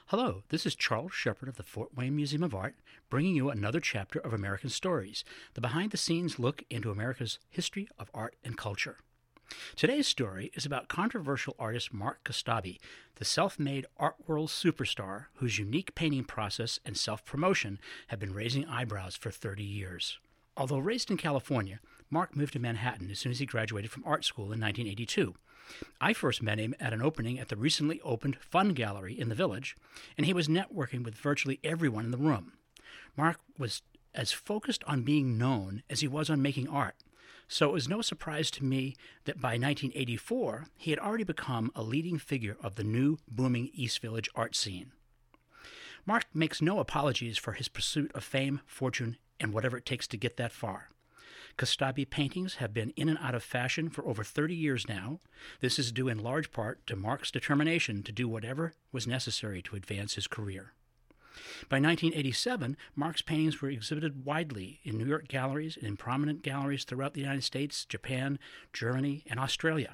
Hello, this is Charles Shepard of the Fort Wayne Museum of Art, bringing you another chapter of American Stories, the behind-the-scenes look into America's history of art and culture. Today's story is about controversial artist Mark Kostabi, the self-made art world superstar whose unique painting process and self-promotion have been raising eyebrows for 30 years. Although raised in California, Mark moved to Manhattan as soon as he graduated from art school in 1982. I first met him at an opening at the recently opened Fun Gallery in the Village, and he was networking with virtually everyone in the room. Mark was as focused on being known as he was on making art, so it was no surprise to me that by 1984 he had already become a leading figure of the new, booming East Village art scene. Mark makes no apologies for his pursuit of fame, fortune, and whatever it takes to get that far. Kostabi paintings have been in and out of fashion for over 30 years now. This is due in large part to Mark's determination to do whatever was necessary to advance his career. By 1987, Mark's paintings were exhibited widely in New York galleries and in prominent galleries throughout the United States, Japan, Germany, and Australia.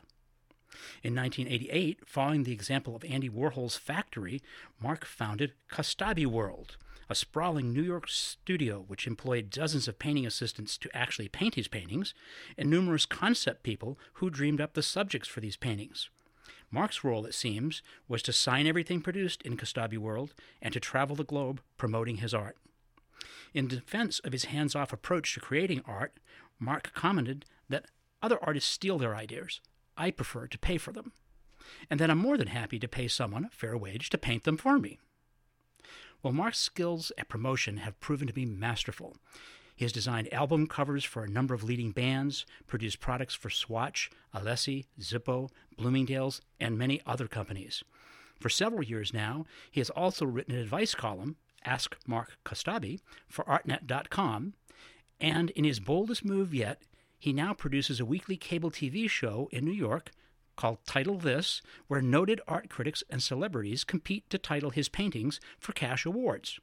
In 1988, following the example of Andy Warhol's factory, Mark founded Kostabi World, a sprawling New York studio which employed dozens of painting assistants to actually paint his paintings, and numerous concept people who dreamed up the subjects for these paintings. Mark's role, it seems, was to sign everything produced in Kostabi World and to travel the globe promoting his art. In defense of his hands-off approach to creating art, Mark commented that other artists steal their ideas. I prefer to pay for them, and that I'm more than happy to pay someone a fair wage to paint them for me. Well, Mark's skills at promotion have proven to be masterful. He has designed album covers for a number of leading bands, produced products for Swatch, Alessi, Zippo, Bloomingdale's, and many other companies. For several years now, he has also written an advice column, Ask Mark Kostabi, for Artnet.com, and in his boldest move yet, he now produces a weekly cable TV show in New York called Title This, where noted art critics and celebrities compete to title his paintings for cash awards.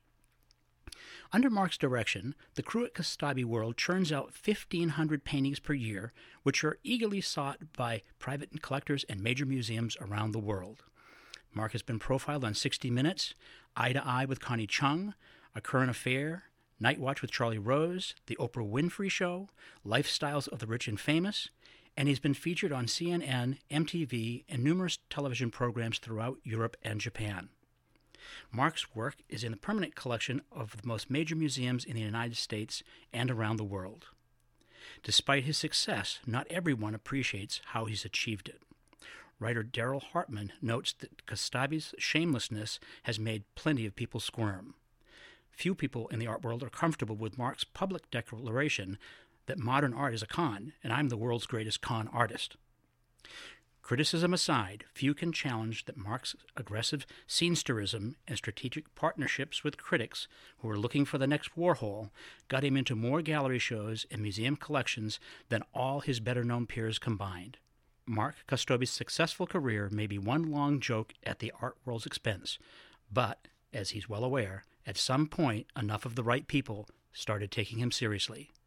Under Mark's direction, the crew at Kostabi World churns out 1,500 paintings per year, which are eagerly sought by private collectors and major museums around the world. Mark has been profiled on 60 Minutes, Eye to Eye with Connie Chung, A Current Affair, Night Watch with Charlie Rose, The Oprah Winfrey Show, Lifestyles of the Rich and Famous, and he's been featured on CNN, MTV, and numerous television programs throughout Europe and Japan. Mark's work is in the permanent collection of the most major museums in the United States and around the world. Despite his success, not everyone appreciates how he's achieved it. Writer Daryl Hartman notes that Kostabi's shamelessness has made plenty of people squirm. Few people in the art world are comfortable with Mark's public declaration that modern art is a con, and I'm the world's greatest con artist. Criticism aside, few can challenge that Mark's aggressive scenesterism and strategic partnerships with critics who are looking for the next Warhol got him into more gallery shows and museum collections than all his better-known peers combined. Mark Kostabi's successful career may be one long joke at the art world's expense, but, as he's well aware, at some point enough of the right people started taking him seriously.